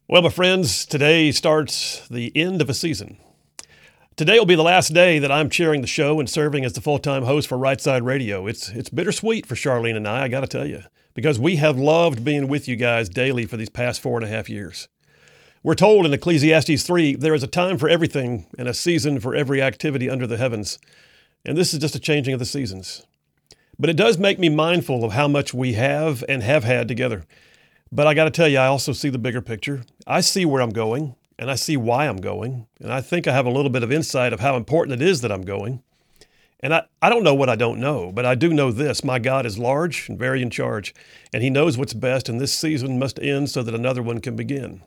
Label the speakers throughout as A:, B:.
A: Well, my friends, today starts the end of a season. Today will be the last day that I'm chairing the show and serving as the full-time host for Right Side Radio. It's bittersweet for Charlene and I got to tell you, because we have loved being with you guys daily for these past 4.5 years. We're told in Ecclesiastes 3, there is a time for everything and a season for every activity under the heavens. And this is just a changing of the seasons. But it does make me mindful of how much we have and have had together. But I got to tell you, I also see the bigger picture. I see where I'm going, and I see why I'm going. And I think I have a little bit of insight of how important it is that I'm going. And I don't know what I don't know, but I do know this. My God is large and very in charge, and he knows what's best, and this season must end so that another one can begin.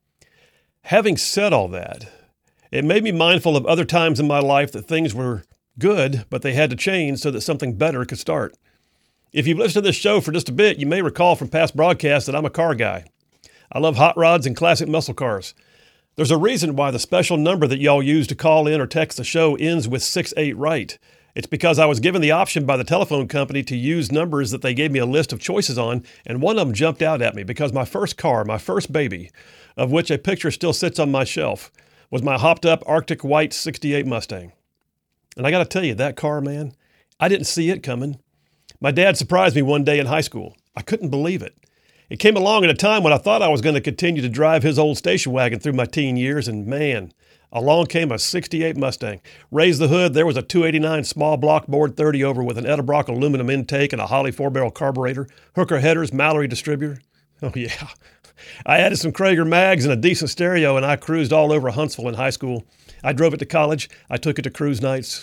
A: Having said all that, it made me mindful of other times in my life that things were good, but they had to change so that something better could start. If you've listened to this show for just a bit, you may recall from past broadcasts that I'm a car guy. I love hot rods and classic muscle cars. There's a reason why the special number that y'all use to call in or text the show ends with 68 right. It's because I was given the option by the telephone company to use numbers that they gave me a list of choices on, and one of them jumped out at me because my first car, my first baby, of which a picture still sits on my shelf, was my hopped-up Arctic White 68 Mustang. And I got to tell you, that car, man, I didn't see it coming. My dad surprised me one day in high school. I couldn't believe it. It came along at a time when I thought I was going to continue to drive his old station wagon through my teen years, and man, along came a 68 Mustang. Raised the hood, there was a 289 small block board 30 over with an Edelbrock aluminum intake and a Holley 4-barrel carburetor, Hooker headers, Mallory distributor. Oh yeah. I added some Krager mags and a decent stereo, and I cruised all over Huntsville in high school. I drove it to college. I took it to cruise nights.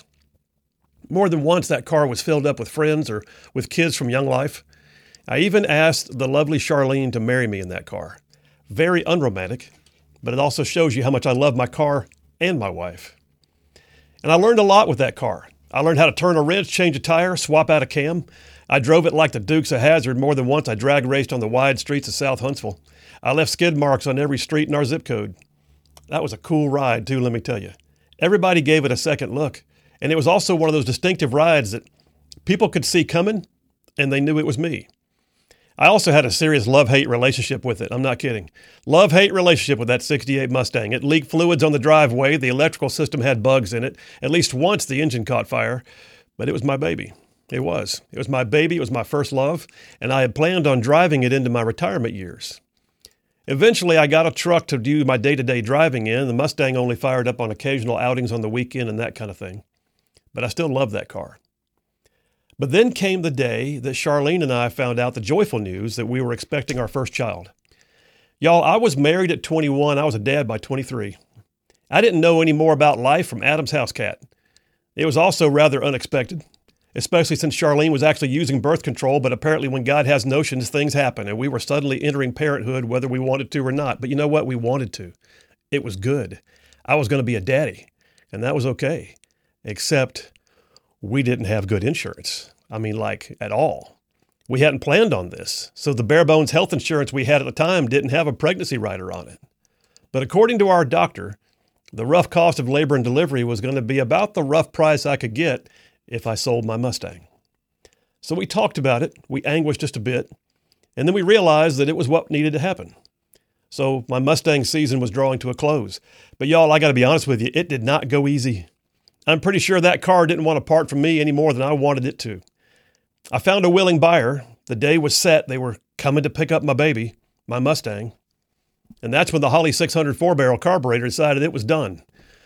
A: More than once, that car was filled up with friends or with kids from Young Life. I even asked the lovely Charlene to marry me in that car. Very unromantic, but it also shows you how much I love my car and my wife. And I learned a lot with that car. I learned how to turn a wrench, change a tire, swap out a cam. I drove it like the Dukes of Hazzard. More than once, I drag raced on the wide streets of South Huntsville. I left skid marks on every street in our zip code. That was a cool ride, too, let me tell you. Everybody gave it a second look. And it was also one of those distinctive rides that people could see coming, and they knew it was me. I also had a serious love-hate relationship with it. I'm not kidding. Love-hate relationship with that 68 Mustang. It leaked fluids on the driveway. The electrical system had bugs in it. At least once the engine caught fire. But it was my baby. It was. It was my baby. It was my first love. And I had planned on driving it into my retirement years. Eventually, I got a truck to do my day-to-day driving in. The Mustang only fired up on occasional outings on the weekend and that kind of thing. But I still love that car. But then came the day that Charlene and I found out the joyful news that we were expecting our first child. Y'all, I was married at 21. I was a dad by 23. I didn't know any more about life from Adam's house cat. It was also rather unexpected, especially since Charlene was actually using birth control, but apparently when God has notions, things happen, and we were suddenly entering parenthood whether we wanted to or not. But you know what? We wanted to. It was good. I was going to be a daddy, and that was okay. Except we didn't have good insurance. I mean, like, at all. We hadn't planned on this. So the bare bones health insurance we had at the time didn't have a pregnancy rider on it. But according to our doctor, the rough cost of labor and delivery was going to be about the rough price I could get if I sold my Mustang. So we talked about it. We anguished just a bit. And then we realized that it was what needed to happen. So my Mustang season was drawing to a close. But y'all, I got to be honest with you, it did not go easy. I'm pretty sure that car didn't want to part from me any more than I wanted it to. I found a willing buyer. The day was set. They were coming to pick up my baby, my Mustang. And that's when the Holley 600 4-barrel carburetor decided it was done.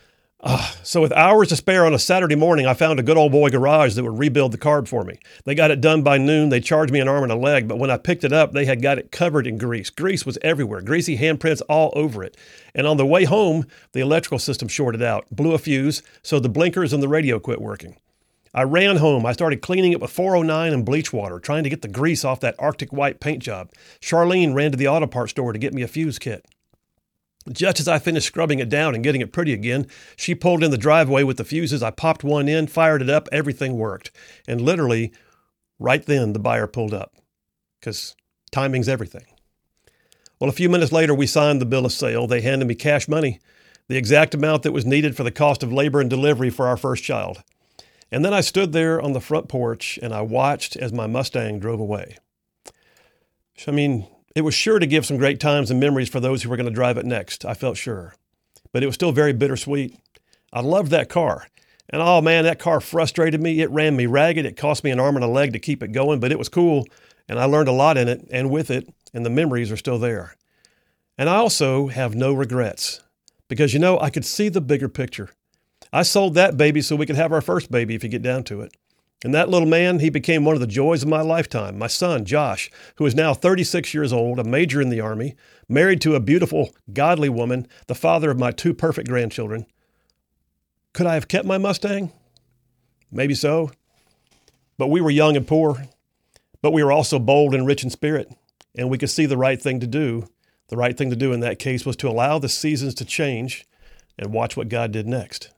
A: So with hours to spare on a Saturday morning, I found a good old boy garage that would rebuild the carb for me. They got it done by noon. They charged me an arm and a leg, but when I picked it up, they had got it covered in grease. Grease was everywhere, greasy handprints all over it. And on the way home, the electrical system shorted out, blew a fuse, so the blinkers and the radio quit working. I ran home. I started cleaning it with 409 and bleach water, trying to get the grease off that Arctic White paint job. Charlene ran to the auto parts store to get me a fuse kit. Just as I finished scrubbing it down and getting it pretty again, she pulled in the driveway with the fuses. I popped one in, fired it up, everything worked. And literally, right then, the buyer pulled up. Because timing's everything. Well, a few minutes later, we signed the bill of sale. They handed me cash money, the exact amount that was needed for the cost of labor and delivery for our first child. And then I stood there on the front porch and I watched as my Mustang drove away. I mean, It was sure to give some great times and memories for those who were going to drive it next, I felt sure. But it was still very bittersweet. I loved that car. And oh man, that car frustrated me. It ran me ragged. It cost me an arm and a leg to keep it going, but it was cool. And I learned a lot in it and with it, and the memories are still there. And I also have no regrets because, I could see the bigger picture. I sold that baby so we could have our first baby if you get down to it. And that little man, he became one of the joys of my lifetime. My son, Josh, who is now 36 years old, a major in the Army, married to a beautiful, godly woman, the father of my 2 perfect grandchildren. Could I have kept my Mustang? Maybe so. But we were young and poor. But we were also bold and rich in spirit. And we could see the right thing to do. The right thing to do in that case was to allow the seasons to change and watch what God did next.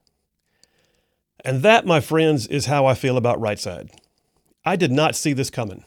A: And that, my friends, is how I feel about Right Side. I did not see this coming.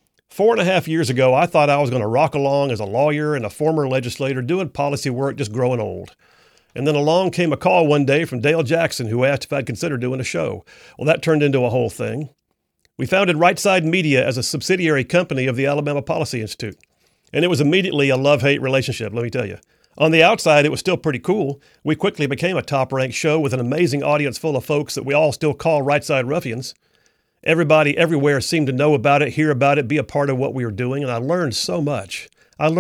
A: 4.5 years ago, I thought I was going to rock along as a lawyer and a former legislator doing policy work, just growing old. And then along came a call one day from Dale Jackson, who asked if I'd consider doing a show. Well, that turned into a whole thing. We founded Right Side Media as a subsidiary company of the Alabama Policy Institute. And it was immediately a love-hate relationship, let me tell you. On the outside, it was still pretty cool. We quickly became a top-ranked show with an amazing audience full of folks that we all still call Right Side Ruffians. Everybody everywhere seemed to know about it, hear about it, be a part of what we were doing, and I learned so much. I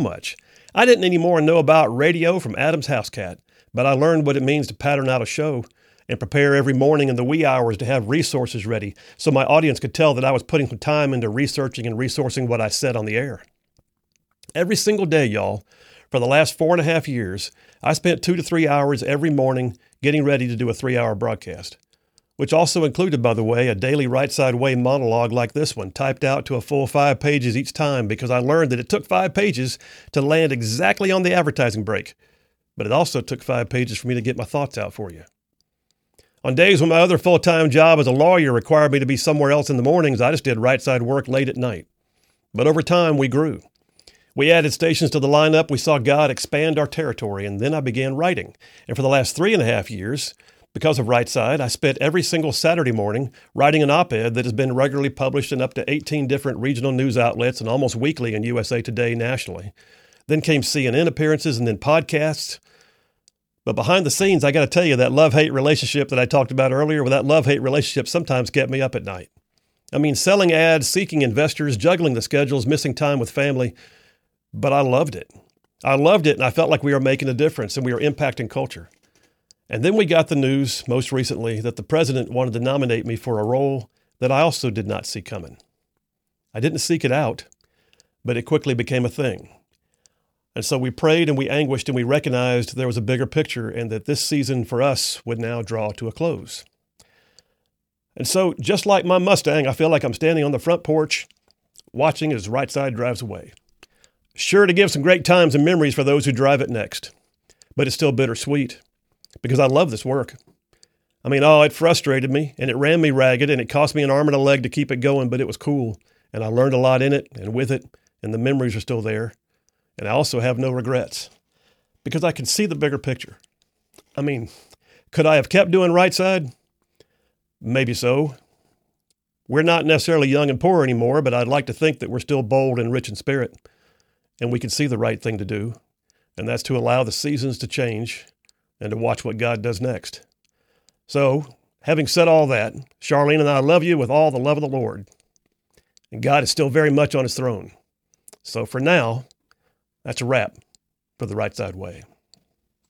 A: didn't anymore know about radio from Adam's house cat, but I learned what it means to pattern out a show and prepare every morning in the wee hours to have resources ready so my audience could tell that I was putting some time into researching and resourcing what I said on the air. Every single day, y'all, for the last 4.5 years, I spent 2 to 3 hours every morning getting ready to do a 3-hour broadcast, which also included, by the way, a daily Right Side Way monologue like this one, typed out to a full 5 pages each time because I learned that it took 5 pages to land exactly on the advertising break, but it also took 5 pages for me to get my thoughts out for you. On days when my other full-time job as a lawyer required me to be somewhere else in the mornings, I just did Right Side work late at night. But over time, we grew. We added stations to the lineup, we saw God expand our territory, and then I began writing. And for the last 3.5 years, because of Right Side, I spent every single Saturday morning writing an op-ed that has been regularly published in up to 18 different regional news outlets and almost weekly in USA Today nationally. Then came CNN appearances and then podcasts. But behind the scenes, I got to tell you, that love-hate relationship that I talked about earlier, well, that love-hate relationship sometimes kept me up at night. I mean, selling ads, seeking investors, juggling the schedules, missing time with family. But I loved it. And I felt like we were making a difference and we were impacting culture. And then we got the news, most recently, that the president wanted to nominate me for a role that I also did not see coming. I didn't seek it out, but it quickly became a thing. And so we prayed and we anguished and we recognized there was a bigger picture and that this season for us would now draw to a close. And so, just like my Mustang, I feel like I'm standing on the front porch watching as Right Side drives away. Sure to give some great times and memories for those who drive it next, but it's still bittersweet because I love this work. I mean, it frustrated me and it ran me ragged and it cost me an arm and a leg to keep it going, but it was cool. And I learned a lot in it and with it, and the memories are still there. And I also have no regrets because I can see the bigger picture. I mean, could I have kept doing Right Side? Maybe so. We're not necessarily young and poor anymore, but I'd like to think that we're still bold and rich in spirit. And we can see the right thing to do, and that's to allow the seasons to change and to watch what God does next. So, having said all that, Charlene and I love you with all the love of the Lord. And God is still very much on his throne. So for now, that's a wrap for the Right Side Way.